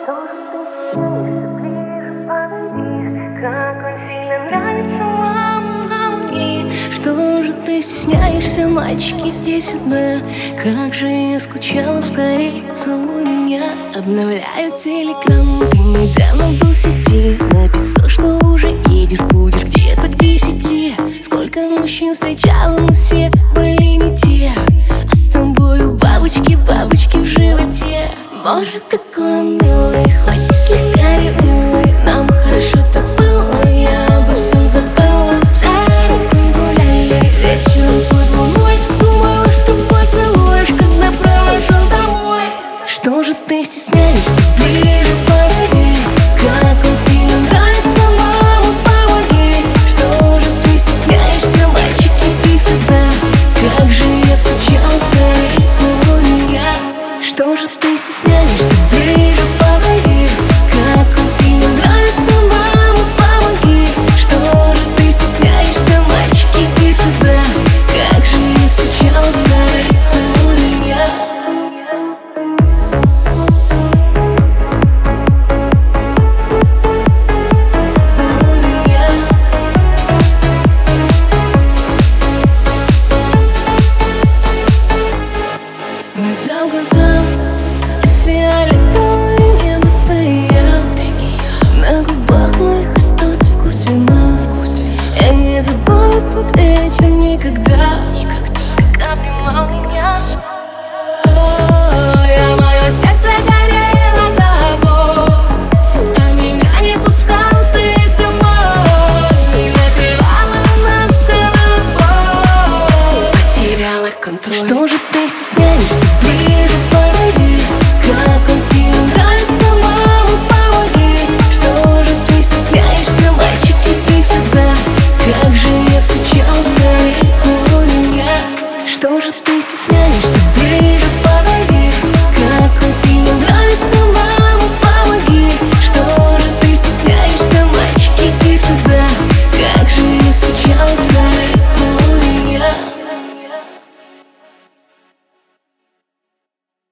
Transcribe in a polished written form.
Тоже ты становишься ближе, подойди. Как он сильно нравится вам, и что же ты стесняешься, мальчики, иди сюда. Как же я скучала, скорее целуй меня. Обновляю телеграм, ты недавно был в сети. Написал, что уже едешь, будешь где-то к 10. Сколько мужчин встречала, но все были не те. А с тобою бабочки, бабочки в животе. Боже, какой он милый, хоть и слегка ревнивый. Нам хорошо-то было, я обо всем забыла. За рекой гуляли, вечером под луной. Думала, что поцелуешь, когда провожал домой. Что же ты стесняешься, ближе подойди. Как он сильно нравится, мама, помоги. Что же ты стесняешься, мальчик, иди сюда. Как же я скучал, скорее целуй меня. Что же ты стесняешься, ближе подойди. Как он сильно нравится, мама, помоги. Что же ты стесняешься, мальчик, иди сюда. Как же я скучал, скорее целуй меня. Глаза в глаза, фиолетовое небо, ты и я. На губах моих остался вкус вина. Я не забуду тот вечер никогда.